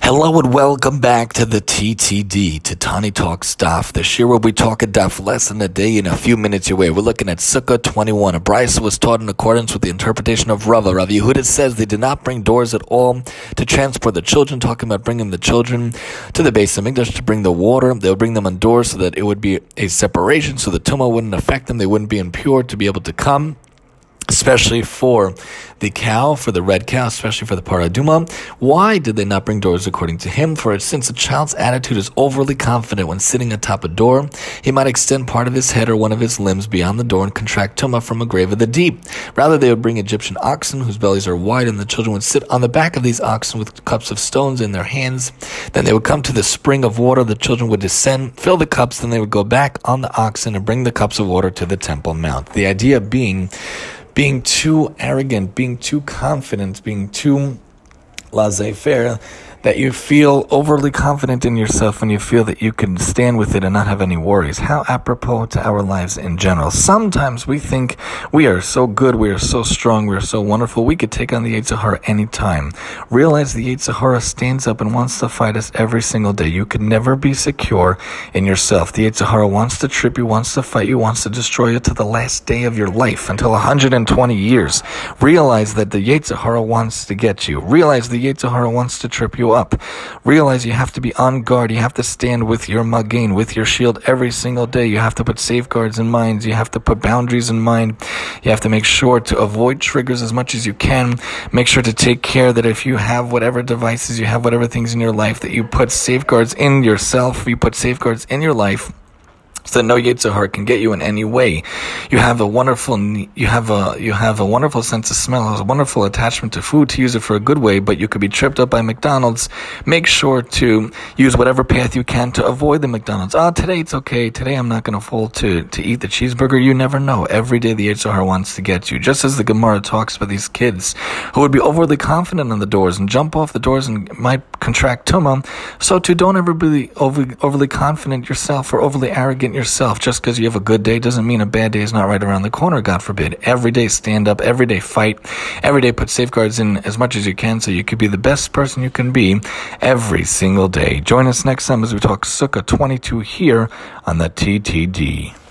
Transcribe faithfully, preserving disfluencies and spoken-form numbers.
Hello and welcome back to the T T D, to Tani Talks Daf, the shir where we talk a daf lesson a day in a few minutes away. We're looking at Sukkah twenty-one. A brisa was taught in accordance with the interpretation of Rava. Rav Yehuda says they did not bring doors at all to transport the children, talking about bringing the children to the Beis Hamikdash to bring the water. They would bring them on doors so that it would be a separation, so the tumah wouldn't affect them, they wouldn't be impure to be able to come. Especially for the cow, for the red cow, especially for the paraduma. Why did they not bring doors according to him? For since a child's attitude is overly confident when sitting atop a door, he might extend part of his head or one of his limbs beyond the door and contract tumah from a grave of the deep. Rather, they would bring Egyptian oxen whose bellies are wide, and the children would sit on the back of these oxen with cups of stones in their hands. Then they would come to the spring of water. The children would descend, fill the cups, then they would go back on the oxen and bring the cups of water to the Temple Mount. The idea being being too arrogant, being too confident, being too laissez-faire, that you feel overly confident in yourself and you feel that you can stand with it and not have any worries. How apropos to our lives in general. Sometimes we think we are so good, we are so strong, we are so wonderful, we could take on the Yetzer Hara anytime. Realize the Yetzer Hara stands up and wants to fight us every single day. You can never be secure in yourself. The Yetzer Hara wants to trip you, wants to fight you, wants to destroy you to the last day of your life, until one hundred twenty years. Realize that the Yetzer Hara wants to get you. Realize the Yetzer Hara wants to trip you up. Realize you have to be on guard. You have to stand with your magain, with your shield every single day. You have to put safeguards in mind. You have to put boundaries in mind. You have to make sure to avoid triggers as much as you can. Make sure to take care that if you have whatever devices, you have whatever things in your life, that you put safeguards in yourself, you put safeguards in your life, so that no Yetzer Hara can get you in any way. You have a wonderful, you have a, you have a wonderful sense of smell, a wonderful attachment to food to use it for a good way, but you could be tripped up by McDonald's. Make sure to use whatever path you can to avoid the McDonald's. Oh, today it's okay. Today I'm not going to fall to, to eat the cheeseburger. You never know. Every day the Yetzer Hara wants to get you. Just as the Gemara talks about these kids who would be overly confident on the doors and jump off the doors and might contract tumah, so too don't ever be overly, overly confident yourself or overly arrogant yourself. Just because you have a good day doesn't mean a bad day is not right around the corner, God forbid. Every day stand up, every day fight, every day put safeguards in as much as you can so you could be the best person you can be every single day. Join us next time as we talk Sukkah twenty-two here on the T T D.